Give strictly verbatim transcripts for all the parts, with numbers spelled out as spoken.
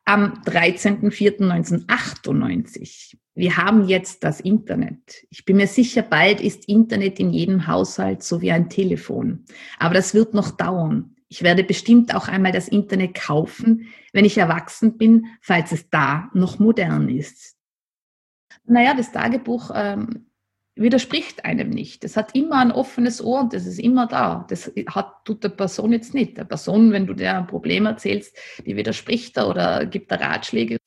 Am dreizehnten vierten neunzehnhundertachtundneunzig. Wir haben jetzt das Internet. Ich bin mir sicher, bald ist Internet in jedem Haushalt so wie ein Telefon. Aber das wird noch dauern. Ich werde bestimmt auch einmal das Internet kaufen, wenn ich erwachsen bin, falls es da noch modern ist. Naja, das Tagebuch ähm, widerspricht einem nicht. Es hat immer ein offenes Ohr und das ist immer da. Das hat, tut der Person jetzt nicht. Der Person, wenn du der ein Problem erzählst, die widerspricht da oder gibt da Ratschläge.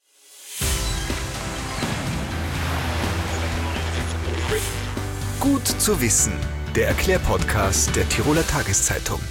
Gut zu wissen, der Erklärpodcast der Tiroler Tageszeitung.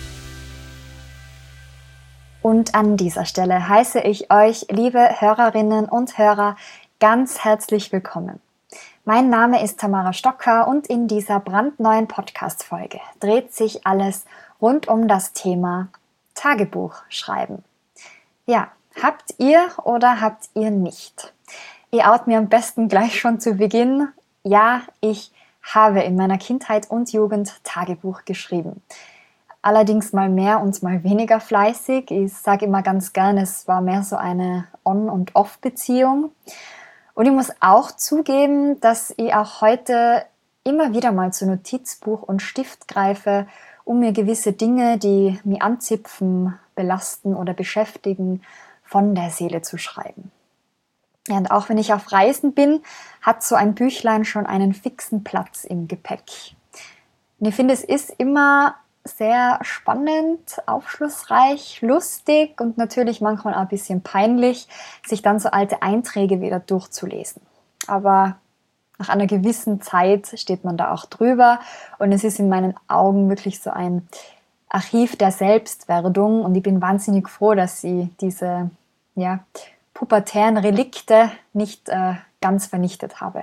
Und an dieser Stelle heiße ich euch, liebe Hörerinnen und Hörer, ganz herzlich willkommen. Mein Name ist Tamara Stocker und in dieser brandneuen Podcast-Folge dreht sich alles rund um das Thema Tagebuch schreiben. Ja, habt ihr oder habt ihr nicht? Ihr out mir am besten gleich schon zu Beginn. Ja, ich habe in meiner Kindheit und Jugend Tagebuch geschrieben. Allerdings mal mehr und mal weniger fleißig. Ich sage immer ganz gern, es war mehr so eine On- und Off-Beziehung. Und ich muss auch zugeben, dass ich auch heute immer wieder mal zu Notizbuch und Stift greife, um mir gewisse Dinge, die mich anzipfen, belasten oder beschäftigen, von der Seele zu schreiben. Ja, und auch wenn ich auf Reisen bin, hat so ein Büchlein schon einen fixen Platz im Gepäck. Und ich finde, es ist immer sehr spannend, aufschlussreich, lustig und natürlich manchmal auch ein bisschen peinlich, sich dann so alte Einträge wieder durchzulesen. Aber nach einer gewissen Zeit steht man da auch drüber und es ist in meinen Augen wirklich so ein Archiv der Selbstwerdung und ich bin wahnsinnig froh, dass sie diese ja, pubertären Relikte nicht äh, ganz vernichtet habe.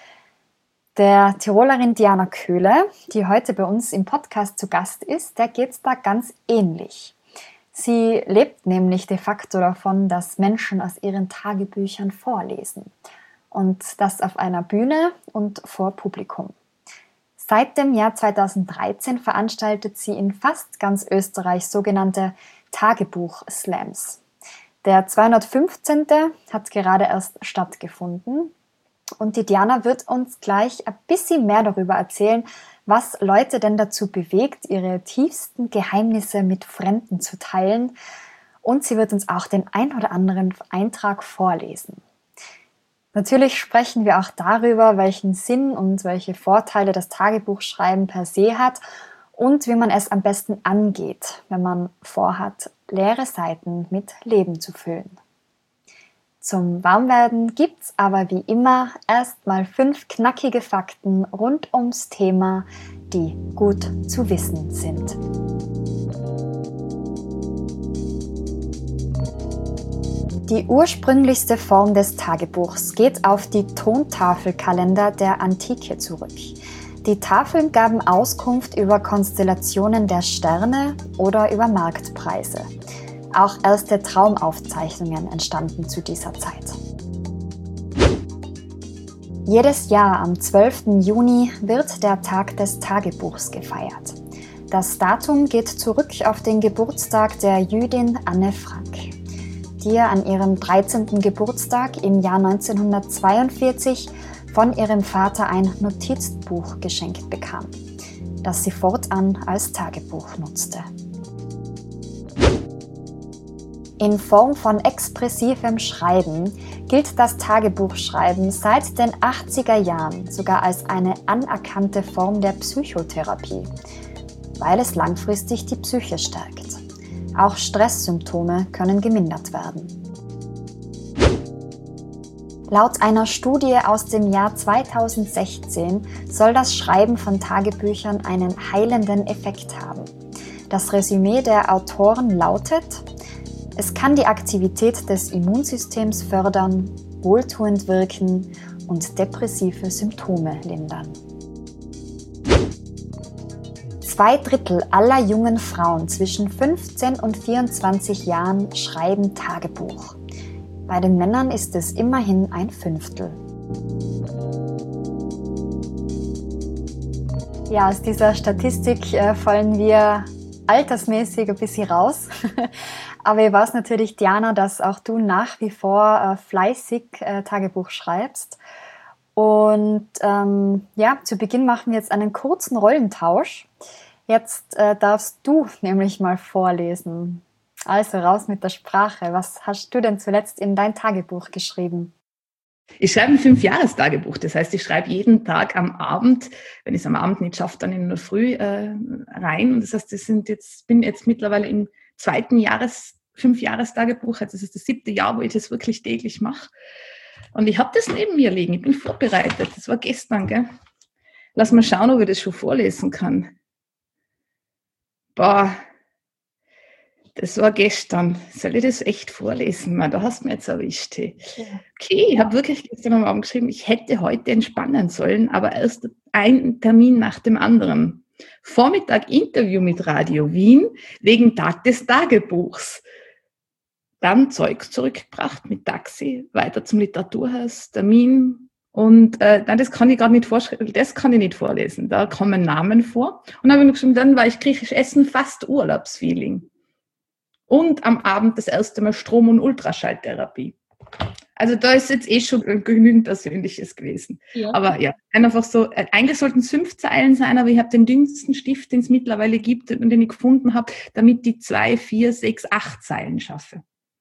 Der Tirolerin Diana Köhler, die heute bei uns im Podcast zu Gast ist, der geht's da ganz ähnlich. Sie lebt nämlich de facto davon, dass Menschen aus ihren Tagebüchern vorlesen. Und das auf einer Bühne und vor Publikum. Seit dem Jahr zweitausenddreizehn veranstaltet sie in fast ganz Österreich sogenannte Tagebuch-Slams. Der zweihundertfünfzehnte hat gerade erst stattgefunden. Und die Diana wird uns gleich ein bisschen mehr darüber erzählen, was Leute denn dazu bewegt, ihre tiefsten Geheimnisse mit Fremden zu teilen. Und sie wird uns auch den ein oder anderen Eintrag vorlesen. Natürlich sprechen wir auch darüber, welchen Sinn und welche Vorteile das Tagebuchschreiben per se hat und wie man es am besten angeht, wenn man vorhat, leere Seiten mit Leben zu füllen. Zum Warmwerden gibt's aber wie immer erstmal fünf knackige Fakten rund ums Thema, die gut zu wissen sind. Die ursprünglichste Form des Tagebuchs geht auf die Tontafelkalender der Antike zurück. Die Tafeln gaben Auskunft über Konstellationen der Sterne oder über Marktpreise. Auch erste Traumaufzeichnungen entstanden zu dieser Zeit. Jedes Jahr am zwölften Juni wird der Tag des Tagebuchs gefeiert. Das Datum geht zurück auf den Geburtstag der Jüdin Anne Frank, die ihr an ihrem dreizehnten Geburtstag im Jahr neunzehnhundertzweiundvierzig von ihrem Vater ein Notizbuch geschenkt bekam, das sie fortan als Tagebuch nutzte. In Form von expressivem Schreiben gilt das Tagebuchschreiben seit den achtziger Jahren sogar als eine anerkannte Form der Psychotherapie, weil es langfristig die Psyche stärkt. Auch Stresssymptome können gemindert werden. Laut einer Studie aus dem Jahr zweitausendsechzehn soll das Schreiben von Tagebüchern einen heilenden Effekt haben. Das Resümee der Autoren lautet: Es kann die Aktivität des Immunsystems fördern, wohltuend wirken und depressive Symptome lindern. Zwei Drittel aller jungen Frauen zwischen fünfzehn und vierundzwanzig Jahren schreiben Tagebuch. Bei den Männern ist es immerhin ein Fünftel. Ja, aus dieser Statistik äh, fallen wir altersmäßig ein bisschen raus. Aber ich weiß natürlich, Diana, dass auch du nach wie vor äh, fleißig äh, Tagebuch schreibst. Und ähm, ja, zu Beginn machen wir jetzt einen kurzen Rollentausch. Jetzt äh, darfst du nämlich mal vorlesen. Also raus mit der Sprache. Was hast du denn zuletzt in dein Tagebuch geschrieben? Ich schreibe ein Fünfjahrestagebuch. Das heißt, ich schreibe jeden Tag am Abend, wenn ich es am Abend nicht schaffe, dann in der Früh äh, rein. Und das heißt, das sind jetzt, bin jetzt mittlerweile im zweiten Jahres, Fünfjahrestagebuch. Also das ist das siebte Jahr, wo ich das wirklich täglich mache. Und ich habe das neben mir liegen. Ich bin vorbereitet. Das war gestern, gell? Lass mal schauen, ob ich das schon vorlesen kann. Boah, das war gestern. Soll ich das echt vorlesen? Man, da hast du mich jetzt erwischt. Hey. Okay, ich habe wirklich gestern am Abend geschrieben, ich hätte heute entspannen sollen, aber erst ein Termin nach dem anderen. Vormittag Interview mit Radio Wien wegen Tag des Tagebuchs. Dann Zeug zurückgebracht mit Taxi, weiter zum Literaturhaus, Termin. Und äh, nein, das kann ich gerade nicht vorschreiben, das kann ich nicht vorlesen. Da kommen Namen vor. Und dann habe ich noch geschrieben, dann war ich griechisch essen, fast Urlaubsfeeling. Und am Abend das erste Mal Strom- und Ultraschalltherapie. Also da ist jetzt eh schon genügend Persönliches gewesen. Ja. Aber ja, einfach so, eigentlich sollten es fünf Zeilen sein, aber ich habe den dünnsten Stift, den es mittlerweile gibt und den ich gefunden habe, damit die zwei, vier, sechs, acht Zeilen schaffe.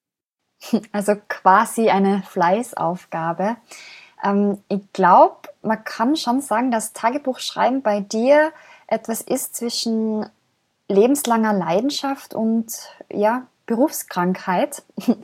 Also quasi eine Fleißaufgabe. Ähm, ich glaube, man kann schon sagen, dass Tagebuchschreiben bei dir etwas ist zwischen lebenslanger Leidenschaft und ja, Berufskrankheit.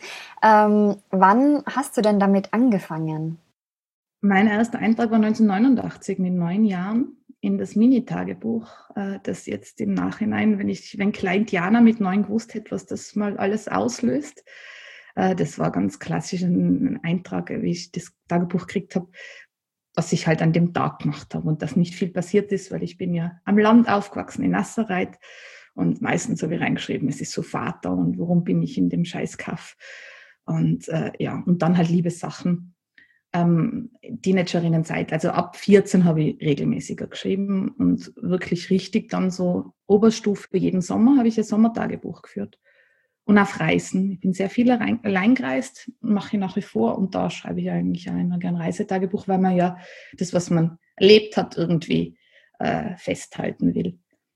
ähm, wann hast du denn damit angefangen? Mein erster Eintrag war neunzehnhundertneunundachtzig mit neun Jahren in das Mini-Tagebuch, äh, das jetzt im Nachhinein, wenn ich, wenn Klein Diana mit neun gewusst hätte, was das mal alles auslöst, äh, das war ganz klassisch ein, ein Eintrag, wie ich das Tagebuch gekriegt habe, was ich halt an dem Tag gemacht habe und dass nicht viel passiert ist, weil ich bin ja am Land aufgewachsen in Nasserreit. Und meistens habe ich reingeschrieben, es ist so Vater und warum bin ich in dem Scheißkaff. Und äh, ja, und dann halt Liebessachen. Ähm, Teenagerinnenzeit, also ab vierzehn habe ich regelmäßiger geschrieben und wirklich richtig dann so Oberstufe jeden Sommer habe ich ein Sommertagebuch geführt. Und auf Reisen. Ich bin sehr viel allein gereist, mache ich nach wie vor und da schreibe ich eigentlich auch immer gerne Reisetagebuch, weil man ja das, was man erlebt hat, irgendwie äh, festhalten will.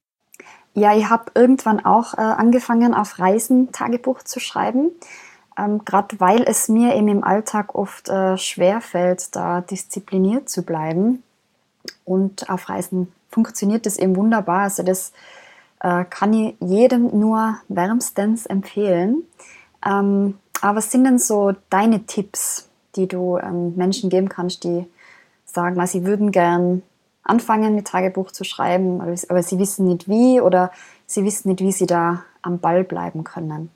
Ja, ich habe irgendwann auch äh, angefangen, auf Reisen Tagebuch zu schreiben, ähm, gerade weil es mir eben im Alltag oft äh, schwerfällt, da diszipliniert zu bleiben. Und auf Reisen funktioniert das eben wunderbar. Also das äh, kann ich jedem nur wärmstens empfehlen. Ähm, aber was sind denn so deine Tipps, die du ähm, Menschen geben kannst, die sagen, also sie würden gern anfangen mit Tagebuch zu schreiben, aber sie wissen nicht wie oder sie wissen nicht, wie sie da am Ball bleiben können?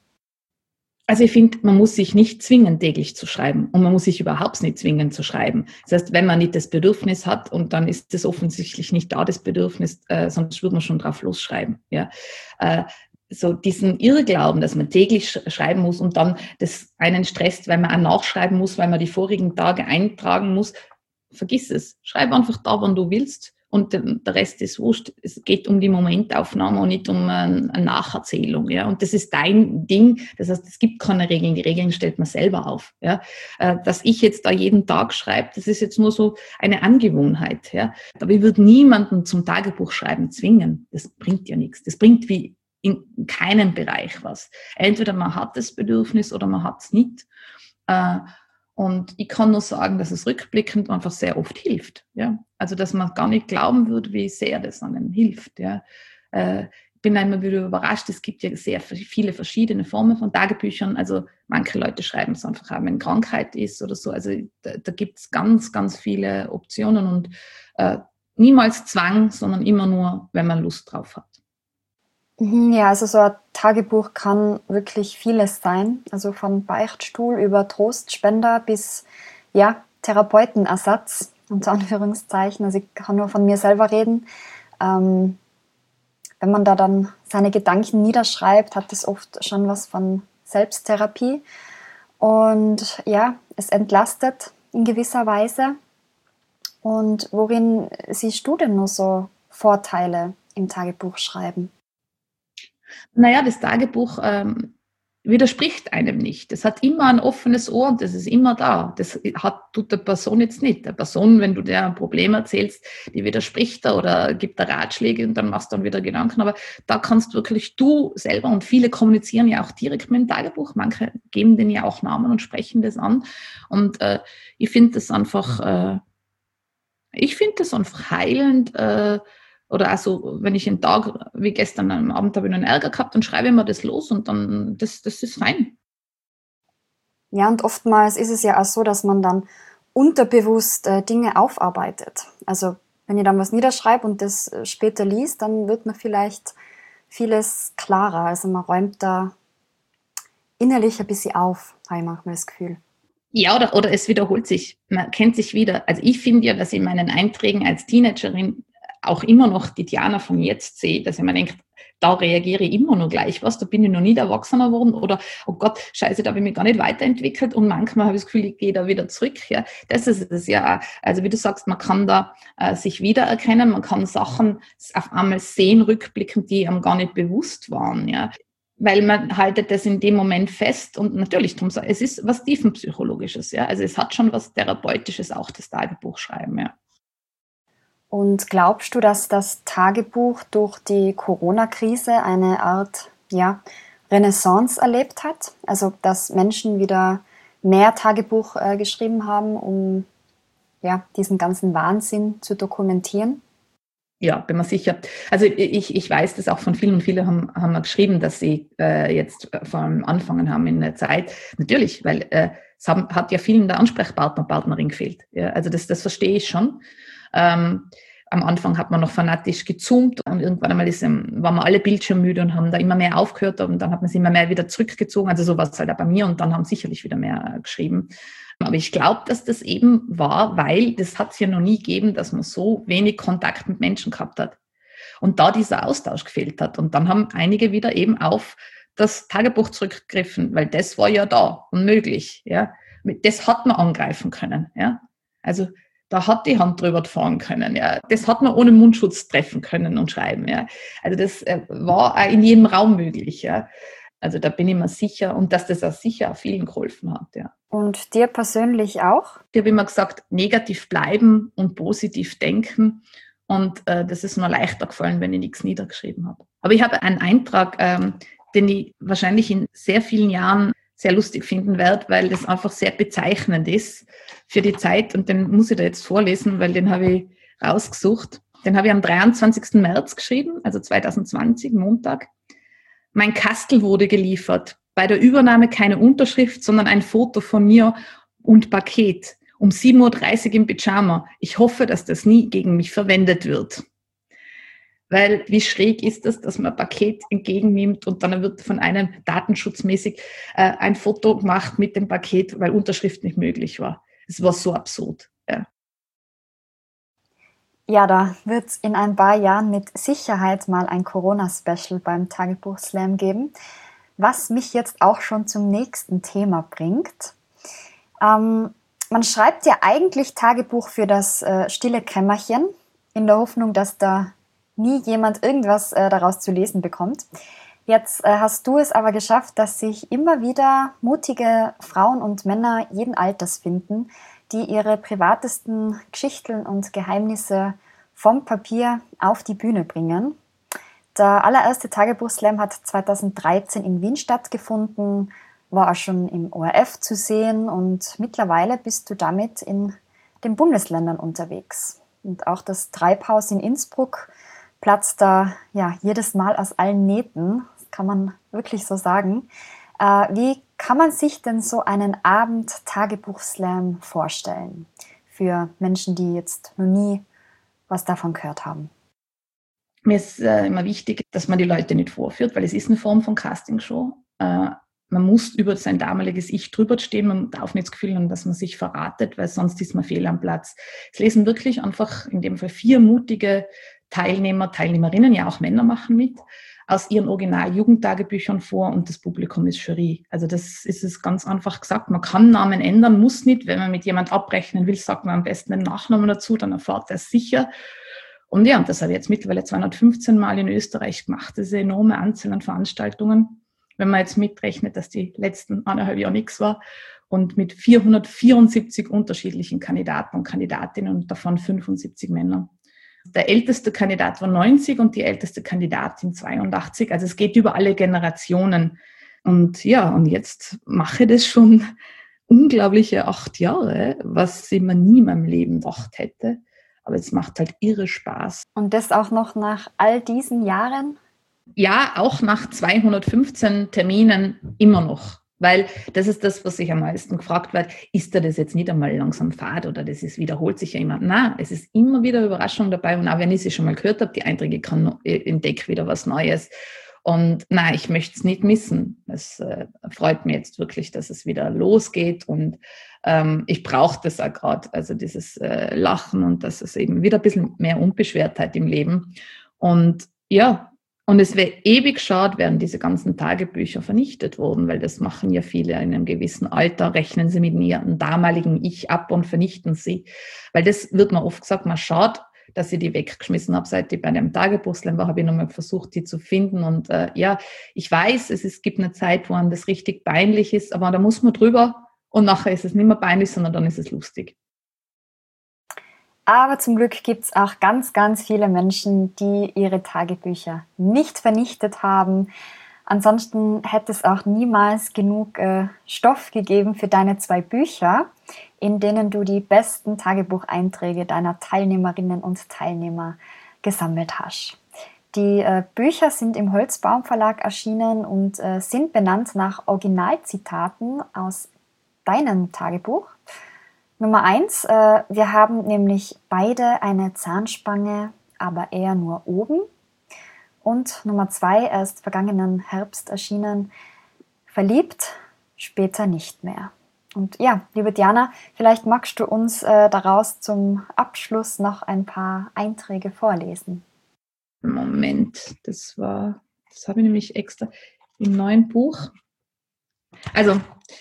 Also ich finde, man muss sich nicht zwingen, täglich zu schreiben und man muss sich überhaupt nicht zwingen zu schreiben. Das heißt, wenn man nicht das Bedürfnis hat und dann ist es offensichtlich nicht da, das Bedürfnis, äh, sonst würde man schon drauf losschreiben. Ja? Äh, so diesen Irrglauben, dass man täglich sch- schreiben muss und dann das einen stresst, weil man auch nachschreiben muss, weil man die vorigen Tage eintragen muss, vergiss es. Schreib einfach da, wann du willst und der Rest ist wurscht. Es geht um die Momentaufnahme und nicht um eine Nacherzählung. Ja? Und das ist dein Ding. Das heißt, es gibt keine Regeln. Die Regeln stellt man selber auf. Ja? Dass ich jetzt da jeden Tag schreibe, das ist jetzt nur so eine Angewohnheit. Ja? Aber ich würde niemanden zum Tagebuchschreiben zwingen. Das bringt ja nichts. Das bringt wie in keinem Bereich was. Entweder man hat das Bedürfnis oder man hat es nicht. Und ich kann nur sagen, dass es rückblickend einfach sehr oft hilft. Ja? Also, dass man gar nicht glauben würde, wie sehr das einem hilft. Ja? Äh, ich bin immer wieder überrascht, es gibt ja sehr viele verschiedene Formen von Tagebüchern. Also, manche Leute schreiben es einfach auch, wenn Krankheit ist oder so. Also, da, da gibt es ganz, ganz viele Optionen und äh, niemals Zwang, sondern immer nur, wenn man Lust drauf hat. Ja, also so ein Tagebuch kann wirklich vieles sein. Also von Beichtstuhl über Trostspender bis ja, Therapeutenersatz, unter Anführungszeichen. Also ich kann nur von mir selber reden. Ähm, wenn man da dann seine Gedanken niederschreibt, hat das oft schon was von Selbsttherapie. Und ja, es entlastet in gewisser Weise. Und worin siehst du denn nur so Vorteile im Tagebuchschreiben? Naja, das Tagebuch ähm, widerspricht einem nicht. Das hat immer ein offenes Ohr und das ist immer da. Das hat, tut der Person jetzt nicht. Der Person, wenn du der ein Problem erzählst, die widerspricht da oder gibt da Ratschläge und dann machst du dann wieder Gedanken. Aber da kannst wirklich du selber, und viele kommunizieren ja auch direkt mit dem Tagebuch. Manche geben denen ja auch Namen und sprechen das an. Und äh, ich finde das einfach, äh, ich finde das einfach heilend, äh, oder also, wenn ich einen Tag, wie gestern am Abend, habe ich einen Ärger gehabt, dann schreibe ich mir das los und dann, das, das ist fein. Ja, und oftmals ist es ja auch so, dass man dann unterbewusst äh, Dinge aufarbeitet. Also, wenn ihr dann was niederschreibt und das äh, später liest, dann wird man vielleicht vieles klarer. Also, man räumt da innerlich ein bisschen auf, habe ich manchmal das Gefühl. Ja, oder, oder es wiederholt sich. Man kennt sich wieder. Also, ich finde ja, dass ich in meinen Einträgen als Teenagerin auch immer noch die Diana von jetzt sehe, dass ich mir denke, da reagiere ich immer noch gleich was, da bin ich noch nie erwachsener geworden oder, oh Gott, scheiße, da habe ich mich gar nicht weiterentwickelt und manchmal habe ich das Gefühl, ich gehe da wieder zurück. Ja. Das ist es ja. Also wie du sagst, man kann da äh, sich wiedererkennen, man kann Sachen auf einmal sehen, rückblickend, die einem gar nicht bewusst waren. Ja. Weil man haltet das in dem Moment fest und natürlich, es ist was Tiefenpsychologisches. Ja. Also es hat schon was Therapeutisches, auch das Tagebuchschreiben, ja. Und glaubst du, dass das Tagebuch durch die Corona-Krise eine Art ja, Renaissance erlebt hat? Also, dass Menschen wieder mehr Tagebuch äh, geschrieben haben, um ja, diesen ganzen Wahnsinn zu dokumentieren? Ja, bin mir sicher. Also ich, ich weiß das auch von vielen und viele haben, haben geschrieben, dass sie äh, jetzt vor allem angefangen haben in der Zeit. Natürlich, weil äh, es haben, hat ja vielen der Ansprechpartner, Partnerin gefehlt. Ja, also das, das verstehe ich schon. Ähm, am Anfang hat man noch fanatisch gezoomt und irgendwann einmal ist, waren wir alle bildschirmmüde und haben da immer mehr aufgehört und dann hat man sich immer mehr wieder zurückgezogen. Also so war es halt auch bei mir und dann haben sicherlich wieder mehr geschrieben. Aber ich glaube, dass das eben war, weil das hat es ja noch nie gegeben, dass man so wenig Kontakt mit Menschen gehabt hat. Und da dieser Austausch gefehlt hat. Und dann haben einige wieder eben auf das Tagebuch zurückgegriffen, weil das war ja da und möglich. Ja. Das hat man angreifen können. Ja. Also da hat die Hand drüber fahren können. Ja. Das hat man ohne Mundschutz treffen können und schreiben. Ja. Also das äh, war auch in jedem Raum möglich. Ja. Also da bin ich mir sicher und dass das auch sicher auch vielen geholfen hat. Ja. Und dir persönlich auch? Ich habe immer gesagt, negativ bleiben und positiv denken. Und äh, das ist mir leichter gefallen, wenn ich nichts niedergeschrieben habe. Aber ich habe einen Eintrag, ähm, den ich wahrscheinlich in sehr vielen Jahren sehr lustig finden werde, weil das einfach sehr bezeichnend ist für die Zeit. Und den muss ich da jetzt vorlesen, weil den habe ich rausgesucht. Den habe ich am dreiundzwanzigsten März geschrieben, also zwanzig zwanzig, Montag. Mein Kastel wurde geliefert. Bei der Übernahme keine Unterschrift, sondern ein Foto von mir und Paket. Um sieben Uhr dreißig im Pyjama. Ich hoffe, dass das nie gegen mich verwendet wird. Weil wie schräg ist das, dass man ein Paket entgegennimmt und dann wird von einem datenschutzmäßig äh, ein Foto gemacht mit dem Paket, weil Unterschrift nicht möglich war. Es war so absurd. Ja. Ja, da wird es in ein paar Jahren mit Sicherheit mal ein Corona-Special beim Tagebuch-Slam geben, was mich jetzt auch schon zum nächsten Thema bringt. Ähm, man schreibt ja eigentlich Tagebuch für das äh, stille Kämmerchen, in der Hoffnung, dass da nie jemand irgendwas äh, daraus zu lesen bekommt. Jetzt äh, hast du es aber geschafft, dass sich immer wieder mutige Frauen und Männer jeden Alters finden, die ihre privatesten Geschichten und Geheimnisse vom Papier auf die Bühne bringen. Der allererste Tagebuch-Slam hat zweitausenddreizehn in Wien stattgefunden, war auch schon im O R F zu sehen und mittlerweile bist du damit in den Bundesländern unterwegs. Und auch das Treibhaus in Innsbruck platzt da ja, jedes Mal aus allen Nähten, das kann man wirklich so sagen. Äh, wie kann man sich denn so einen Abend Tagebuch-Slam vorstellen für Menschen, die jetzt noch nie was davon gehört haben? Mir ist äh, immer wichtig, dass man die Leute nicht vorführt, weil es ist eine Form von Castingshow. Äh, man muss über sein damaliges Ich drüber stehen, man darf nicht das Gefühl haben, dass man sich verratet, weil sonst ist man fehl am Platz. Es lesen wirklich einfach in dem Fall vier mutige Teilnehmer, Teilnehmerinnen, ja auch Männer machen mit, aus ihren Original-Jugendtagebüchern vor und das Publikum ist Jury. Also das ist es ganz einfach gesagt. Man kann Namen ändern, muss nicht. Wenn man mit jemand abrechnen will, sagt man am besten den Nachnamen dazu, dann erfahrt er es sicher. Und ja, und das habe ich jetzt mittlerweile zweihundertfünfzehn Mal in Österreich gemacht, diese enorme Anzahl an Veranstaltungen. wenn man jetzt mitrechnet, dass die letzten eineinhalb Jahre nichts war. Und mit vierhundertvierundsiebzig unterschiedlichen Kandidaten und Kandidatinnen und davon fünfundsiebzig Männer. Der älteste Kandidat war neunzig und die älteste Kandidatin zweiundachtzig. Also es geht über alle Generationen. Und ja, und jetzt mache ich das schon unglaubliche acht Jahre, was ich mir nie in meinem Leben gedacht hätte. Aber es macht halt irre Spaß. Und das auch noch nach all diesen Jahren? Ja, auch nach zweihundertfünfzehn Terminen immer noch. Weil das ist das, was sich am meisten gefragt wird, ist da das jetzt nicht einmal langsam fad oder das ist, wiederholt sich ja immer. Nein, es ist immer wieder Überraschung dabei und auch wenn ich sie schon mal gehört habe, die Einträge, kann entdecke wieder was Neues. Und nein, ich möchte es nicht missen. Es äh, freut mich jetzt wirklich, dass es wieder losgeht und ähm, ich brauche das auch gerade, also dieses äh, Lachen und dass es eben wieder ein bisschen mehr Unbeschwertheit im Leben. Und ja, und es wäre ewig schade, wären diese ganzen Tagebücher vernichtet worden, weil das machen ja viele in einem gewissen Alter, rechnen sie mit ihrem damaligen Ich ab und vernichten sie. Weil das wird mir oft gesagt, man schade, dass ich die weggeschmissen habe. Seit ich bei einem Tagebuchslam war, habe ich nochmal versucht, die zu finden. Und äh, ja, ich weiß, es, ist, es gibt eine Zeit, wo einem das richtig peinlich ist, aber da muss man drüber und nachher ist es nicht mehr peinlich, sondern dann ist es lustig. Aber zum Glück gibt es auch ganz, ganz viele Menschen, die ihre Tagebücher nicht vernichtet haben. Ansonsten hätte es auch niemals genug äh, Stoff gegeben für deine zwei Bücher, in denen du die besten Tagebucheinträge deiner Teilnehmerinnen und Teilnehmer gesammelt hast. Die äh, Bücher sind im Holzbaum Verlag erschienen und äh, sind benannt nach Originalzitaten aus deinem Tagebuch. Nummer eins, äh, wir haben nämlich beide eine Zahnspange, aber eher nur oben. Und Nummer zwei, erst vergangenen Herbst erschienen, verliebt, später nicht mehr. Und ja, liebe Diana, vielleicht magst du uns äh, daraus zum Abschluss noch ein paar Einträge vorlesen. Moment, das war, das habe ich nämlich extra im neuen Buch. Also,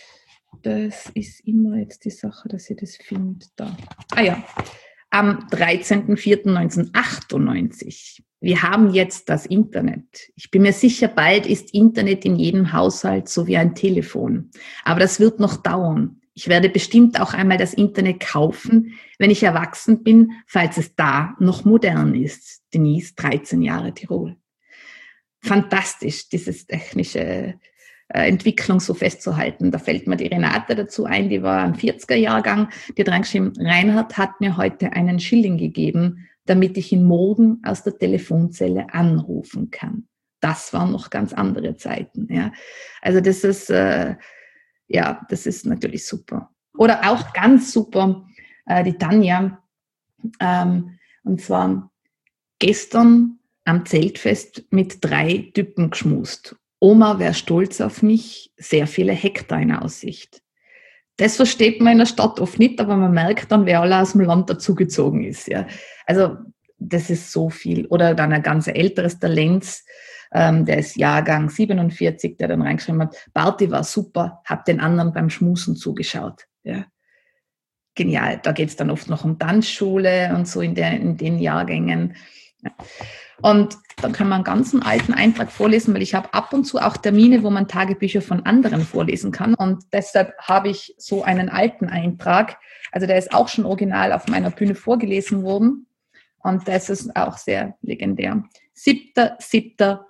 das ist immer jetzt die Sache, dass ihr das findet da. Ah ja, am dreizehnten vierten neunzehnhundertachtundneunzig. Wir haben jetzt das Internet. Ich bin mir sicher, bald ist Internet in jedem Haushalt so wie ein Telefon. Aber das wird noch dauern. Ich werde bestimmt auch einmal das Internet kaufen, wenn ich erwachsen bin, falls es da noch modern ist. Denise, dreizehn Jahre Tirol. Fantastisch, dieses technische Entwicklung so festzuhalten. Da fällt mir die Renate dazu ein, die war ein vierziger-Jahrgang, die hat reingeschrieben, Reinhard hat mir heute einen Schilling gegeben, damit ich ihn morgen aus der Telefonzelle anrufen kann. Das waren noch ganz andere Zeiten. Ja. Also das ist, äh, ja, das ist natürlich super. Oder auch ganz super, äh, die Tanja, ähm, und zwar gestern am Zeltfest mit drei Typen geschmust. Oma wäre stolz auf mich, sehr viele Hektar in Aussicht. Das versteht man in der Stadt oft nicht, aber man merkt dann, wer alle aus dem Land dazugezogen ist. Ja. Also das ist so viel. Oder dann ein ganz älteres, der Lenz, ähm, der ist Jahrgang siebenundvierzig, der dann reingeschrieben hat, Barti war super, hab den anderen beim Schmusen zugeschaut. Ja. Genial, da geht es dann oft noch um Tanzschule und so in, der, in den Jahrgängen. Ja. Und dann können wir einen ganzen alten Eintrag vorlesen, weil ich habe ab und zu auch Termine, wo man Tagebücher von anderen vorlesen kann. Und deshalb habe ich so einen alten Eintrag. Also der ist auch schon original auf meiner Bühne vorgelesen worden. Und das ist auch sehr legendär. siebter siebter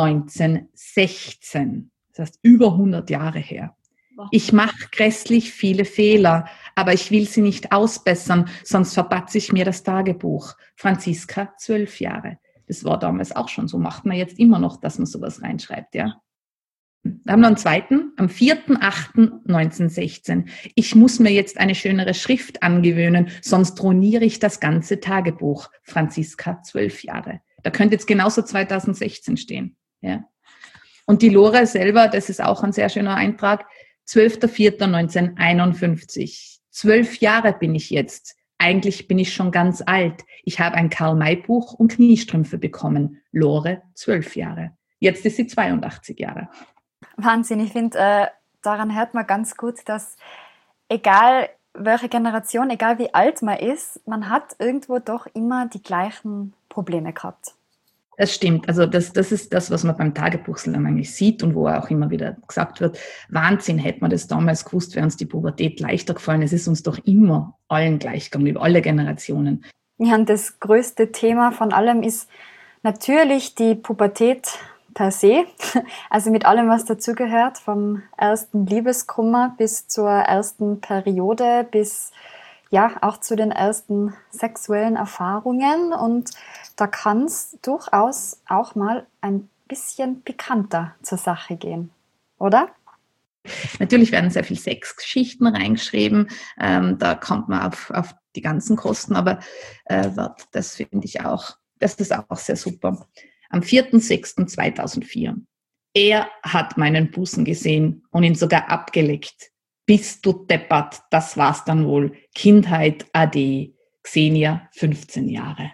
neunzehnhundertsechzehn. Das heißt über hundert Jahre her. Ich mache grässlich viele Fehler, aber ich will sie nicht ausbessern, sonst verpatze ich mir das Tagebuch. Franziska, zwölf Jahre. Das war damals auch schon so, macht man jetzt immer noch, dass man sowas reinschreibt, ja. Wir haben noch einen zweiten, am vierter achter neunzehnhundertsechzehn. Ich muss mir jetzt eine schönere Schrift angewöhnen, sonst ruiniere ich das ganze Tagebuch. Franziska, zwölf Jahre. Da könnte jetzt genauso zweitausendsechzehn stehen, ja. Und die Lore selber, das ist auch ein sehr schöner Eintrag, zwölfter vierter neunzehnhunderteinundfünfzig. Zwölf Jahre bin ich jetzt. Eigentlich bin ich schon ganz alt. Ich habe ein Karl-May-Buch und Kniestrümpfe bekommen. Lore, zwölf Jahre. Jetzt ist sie zweiundachtzig Jahre. Wahnsinn, ich finde, äh, daran hört man ganz gut, dass egal welche Generation, egal wie alt man ist, man hat irgendwo doch immer die gleichen Probleme gehabt. Das stimmt. Also das, das ist das, was man beim Tagebuchslam eigentlich sieht und wo auch immer wieder gesagt wird, Wahnsinn, hätte man das damals gewusst, wäre uns die Pubertät leichter gefallen. Es ist uns doch immer allen gleich gegangen, über alle Generationen. Ja, und das größte Thema von allem ist natürlich die Pubertät per se. Also mit allem, was dazugehört, vom ersten Liebeskummer bis zur ersten Periode, bis ja auch zu den ersten sexuellen Erfahrungen. Und da kann es durchaus auch mal ein bisschen pikanter zur Sache gehen, oder? Natürlich werden sehr viele Sexgeschichten reingeschrieben, ähm, da kommt man auf, auf die ganzen Kosten, aber äh, das finde ich auch, das ist auch sehr super. Am vierter sechster zweitausendvier. Er hat meinen Busen gesehen und ihn sogar abgeleckt. Bist du deppert, das war's dann wohl. Kindheit, ade. Xenia, fünfzehn Jahre.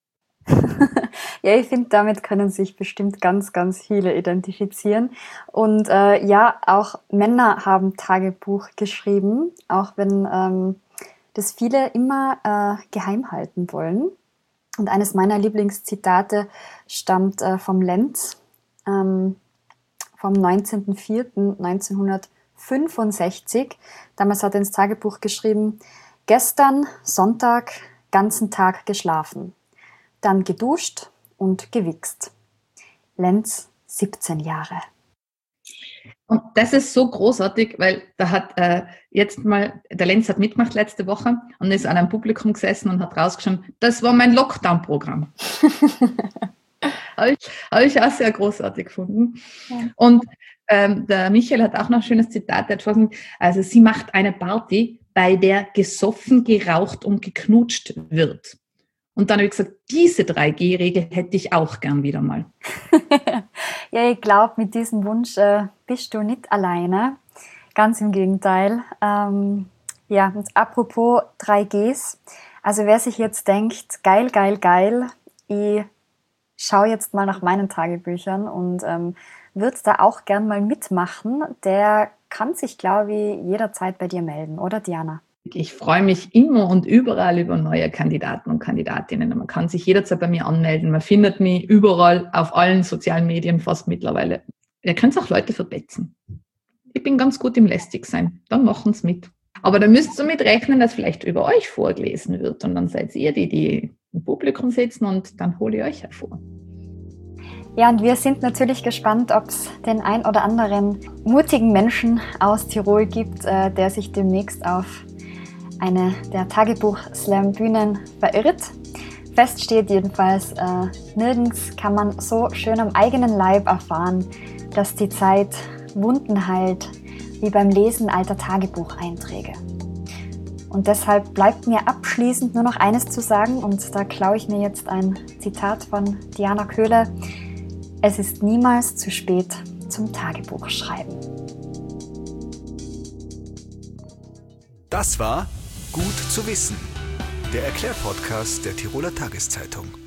Ja, ich finde, damit können sich bestimmt ganz, ganz viele identifizieren. Und äh, ja, auch Männer haben Tagebuch geschrieben, auch wenn ähm, das viele immer äh, geheim halten wollen. Und eines meiner Lieblingszitate stammt äh, vom Lenz, ähm, vom neunzehnter vierter neunzehnhundertfünfundsechzig. Damals hat er ins Tagebuch geschrieben: Gestern, Sonntag, ganzen Tag geschlafen, dann geduscht und gewichst. Lenz, siebzehn Jahre. Und das ist so großartig, weil da hat äh, jetzt mal, der Lenz hat mitgemacht letzte Woche und ist an einem Publikum gesessen und hat rausgeschaut, das war mein Lockdown-Programm. Habe ich, hab ich auch sehr großartig gefunden. Ja. Und ähm, der Michael hat auch noch ein schönes Zitat, der hat gesagt, also sie macht eine Party, bei der gesoffen, geraucht und geknutscht wird. Und dann habe ich gesagt, diese drei G Regel hätte ich auch gern wieder mal. Ja, ich glaube, mit diesem Wunsch äh, bist du nicht alleine. Ganz im Gegenteil. Ähm, ja, und apropos drei Gs. Also wer sich jetzt denkt, geil, geil, geil, ich schaue jetzt mal nach meinen Tagebüchern und ähm, würde da auch gern mal mitmachen, der kann sich, glaube ich, jederzeit bei dir melden, oder Diana? Ich freue mich immer und überall über neue Kandidaten und Kandidatinnen. Man kann sich jederzeit bei mir anmelden. Man findet mich überall auf allen sozialen Medien fast mittlerweile. Ihr könnt auch Leute verbetzen. Ich bin ganz gut im Lästigsein. Dann machen Sie mit. Aber da müsst ihr mit rechnen, dass vielleicht über euch vorgelesen wird. Und dann seid ihr die, die im Publikum sitzen und dann hole ich euch hervor. Ja, und wir sind natürlich gespannt, ob es den ein oder anderen mutigen Menschen aus Tirol gibt, äh, der sich demnächst auf eine der Tagebuch-Slam-Bühnen verirrt. Fest steht jedenfalls, äh, nirgends kann man so schön am eigenen Leib erfahren, dass die Zeit Wunden heilt, wie beim Lesen alter Tagebucheinträge. Und deshalb bleibt mir abschließend nur noch eines zu sagen, und da klaue ich mir jetzt ein Zitat von Diana Köhler: Es ist niemals zu spät zum Tagebuchschreiben. Das war Gut zu wissen, der Erklärpodcast der Tiroler Tageszeitung.